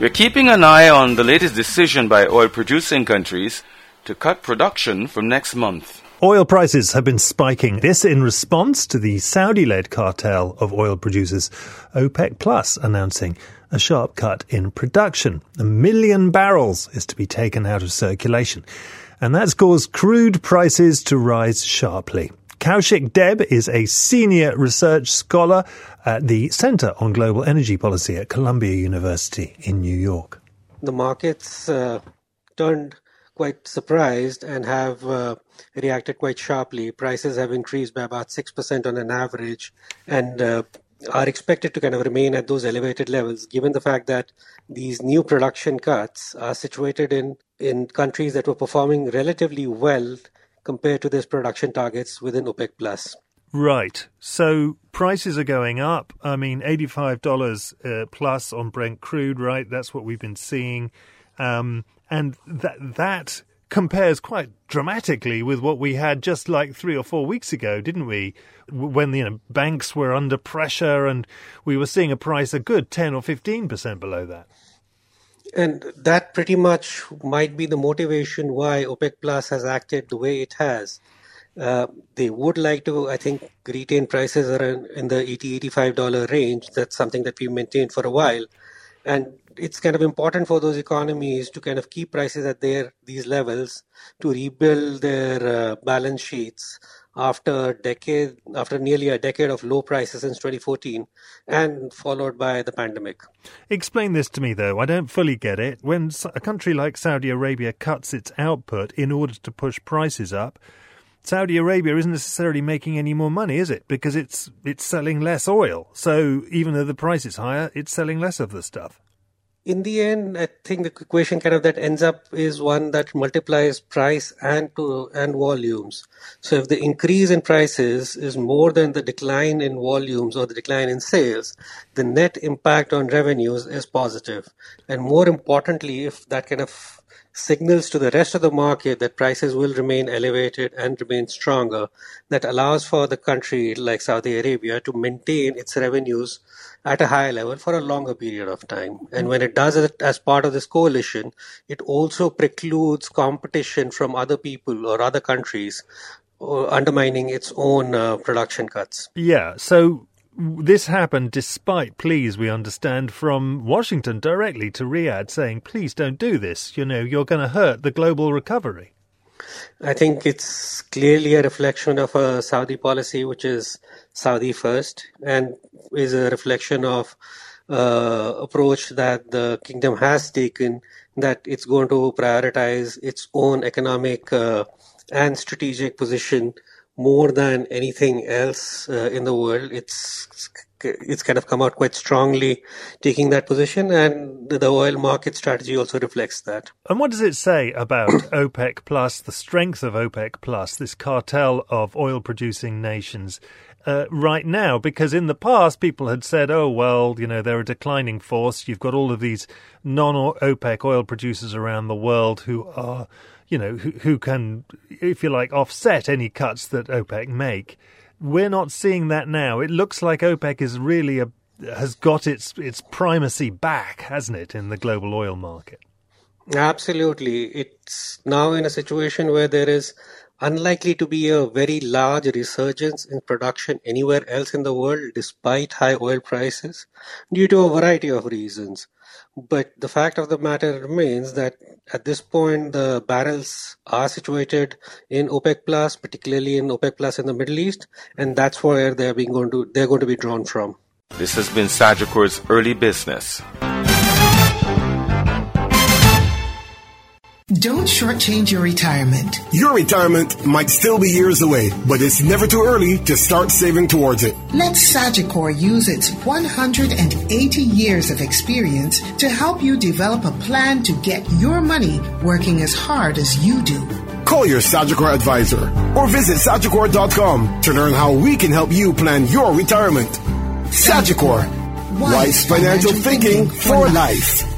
We're keeping an eye on the latest decision by oil-producing countries to cut production from next month. Oil prices have been spiking. This in response to the Saudi-led cartel of oil producers, OPEC Plus, announcing a sharp cut in production. 1 million barrels is to be taken out of circulation. And that's caused crude prices to rise sharply. Kaushik Deb is a senior research scholar at the Center on Global Energy Policy at Columbia University in New York. The markets turned quite surprised and have reacted quite sharply. Prices have increased by about 6% on an average and are expected to kind of remain at those elevated levels, given the fact that these new production cuts are situated in countries that were performing relatively well compared to these production targets within OPEC Plus. Right. So prices are going up. I mean, $85 plus on Brent crude, right? That's what we've been seeing. And that compares quite dramatically with what we had just like 3 or 4 weeks ago, didn't we? When, banks were under pressure and we were seeing a price a good 10 or 15% below that. And that pretty much might be the motivation why OPEC Plus has acted the way it has. They would like to, I think, retain prices around in the $80-85 range. That's something that we've maintained for a while. And it's kind of important for those economies to kind of keep prices at these levels to rebuild their balance sheets after nearly a decade of low prices since 2014 and followed by the pandemic. Explain this to me, though. I don't fully get it. When a country like Saudi Arabia cuts its output in order to push prices up, Saudi Arabia isn't necessarily making any more money, is it? Because it's selling less oil. So even though the price is higher, it's selling less of the stuff. In the end, I think the equation kind of that ends up is one that multiplies price and volumes. So if the increase in prices is more than the decline in volumes or the decline in sales, the net impact on revenues is positive. And more importantly, if that kind of signals to the rest of the market that prices will remain elevated and remain stronger, that allows for the country like Saudi Arabia to maintain its revenues at a higher level for a longer period of time. And when it does it as part of this coalition, it also precludes competition from other people or other countries, undermining its own production cuts. Yeah, so this happened despite pleas, we understand, from Washington directly to Riyadh saying, please don't do this. You're going to hurt the global recovery. I think it's clearly a reflection of a Saudi policy, which is Saudi first, and is a reflection of approach that the kingdom has taken, that it's going to prioritize its own economic and strategic position more than anything else in the world. It's kind of come out quite strongly taking that position, and the oil market strategy also reflects that. And what does it say about OPEC Plus, the strength of OPEC Plus, this cartel of oil-producing nations right now? Because in the past, people had said, they're a declining force. You've got all of these non-OPEC oil producers around the world who are who can, if you like, offset any cuts that OPEC make. We're not seeing that now. It looks like OPEC is really has got its primacy back, hasn't it, in the global oil market? Absolutely. It's now in a situation where there is unlikely to be a very large resurgence in production anywhere else in the world, despite high oil prices, due to a variety of reasons. But the fact of the matter remains that at this point, the barrels are situated in OPEC Plus, particularly in OPEC Plus in the Middle East, and that's where they're going to be drawn from. This has been Sagicor's Early Business. Don't shortchange your retirement. Your retirement might still be years away, but it's never too early to start saving towards it. Let Sagicor use its 180 years of experience to help you develop a plan to get your money working as hard as you do. Call your Sagicor advisor or visit Sagicor.com to learn how we can help you plan your retirement. Sagicor, wise financial thinking for life.